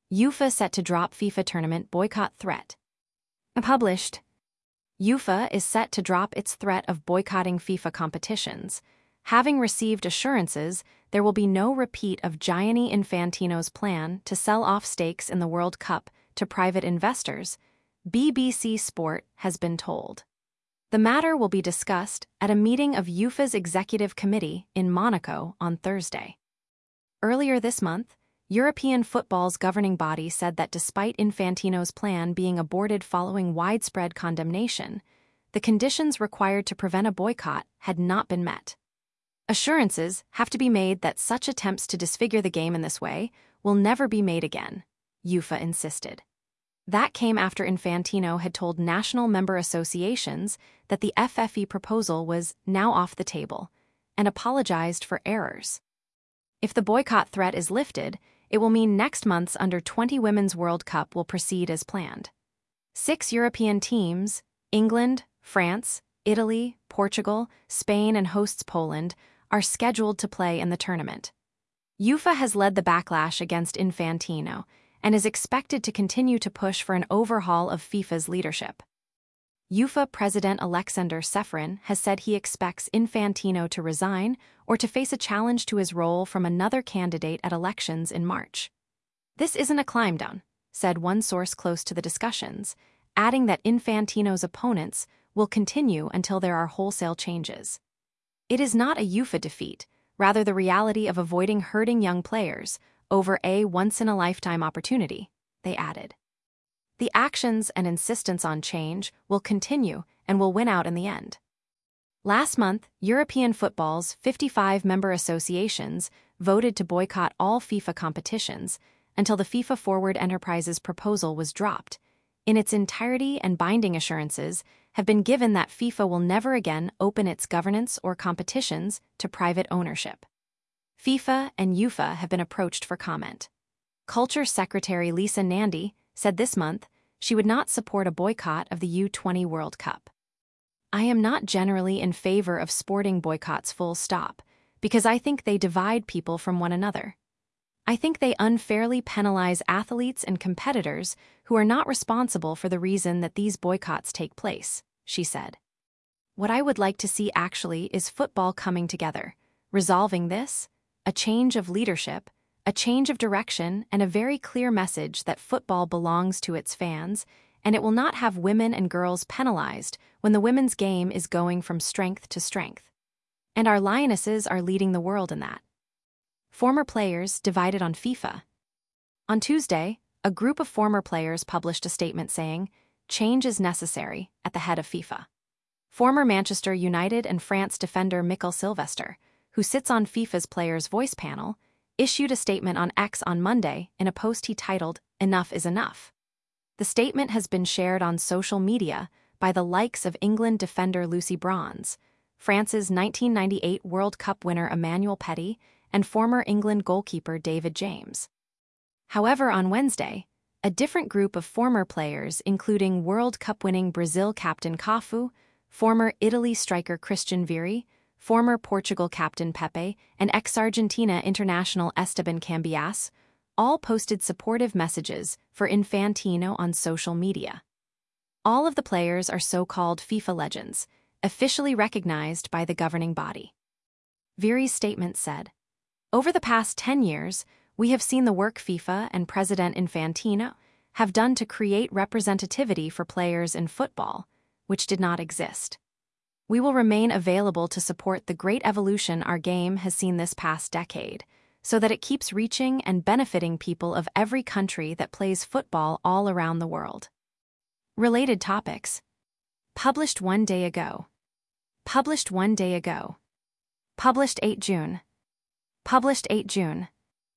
UEFA set to drop FIFA tournament boycott threat. Published. UEFA is set to drop its threat of boycotting FIFA competitions, having received assurances there will be no repeat of Gianni Infantino's plan to sell off stakes in the World Cup to private investors, BBC Sport has been told. The matter will be discussed at a meeting of UEFA's Executive Committee in Monaco on Thursday. Earlier this month, European football's governing body said that despite Infantino's plan being aborted following widespread condemnation, the conditions required to prevent a boycott had not been met. Assurances have to be made that such attempts to disfigure the game in this way will never be made again, UEFA insisted. That came after Infantino had told national member associations that the FFE proposal was now off the table and apologized for errors. If the boycott threat is lifted, it will mean next month's Under-20 Women's World Cup will proceed as planned. 6 European teams, England, France, Italy, Portugal, Spain, and hosts Poland, are scheduled to play in the tournament. UEFA has led the backlash against Infantino and is expected to continue to push for an overhaul of FIFA's leadership. UEFA President Aleksander Ceferin has said he expects Infantino to resign or to face a challenge to his role from another candidate at elections in March. "This isn't a climb down," said one source close to the discussions, adding that Infantino's opponents will continue until there are wholesale changes. "It is not a UEFA defeat, rather the reality of avoiding hurting young players over a once-in-a-lifetime opportunity," they added. "The actions and insistence on change will continue and will win out in the end." Last month, European football's 55 member associations voted to boycott all FIFA competitions until the FIFA Forward Enterprises proposal was dropped. In its entirety, and binding assurances have been given that FIFA will never again open its governance or competitions to private ownership. FIFA and UEFA have been approached for comment. Culture Secretary Lisa Nandy said this month she would not support a boycott of the U20 World Cup. "I am not generally in favor of sporting boycotts full stop, because I think they divide people from one another. I think they unfairly penalize athletes and competitors who are not responsible for the reason that these boycotts take place," she said. "What I would like to see actually is football coming together, resolving this, a change of leadership, a change of direction, and a very clear message that football belongs to its fans, and it will not have women and girls penalized when the women's game is going from strength to strength. And our Lionesses are leading the world in that." Former players divided on FIFA. On Tuesday, a group of former players published a statement saying, "Change is necessary," at the head of FIFA. Former Manchester United and France defender Mikkel Sylvester, who sits on FIFA's Players' Voice panel, issued a statement on X on Monday in a post he titled, "Enough is Enough." The statement has been shared on social media by the likes of England defender Lucy Bronze, France's 1998 World Cup winner Emmanuel Petit, and former England goalkeeper David James. However, on Wednesday, a different group of former players, including World Cup winning Brazil captain Cafu, former Italy striker Christian Vieri, former Portugal captain Pepe, and ex-Argentina international Esteban Cambias, all posted supportive messages for Infantino on social media. All of the players are so-called FIFA legends, officially recognized by the governing body. Vieri's statement said, "Over the past 10 years, we have seen the work FIFA and President Infantino have done to create representativity for players in football, which did not exist. We will remain available to support the great evolution our game has seen this past decade, so that it keeps reaching and benefiting people of every country that plays football all around the world." Related topics. Published 1 day ago. Published 1 day ago. Published 8 June. Published 8 June.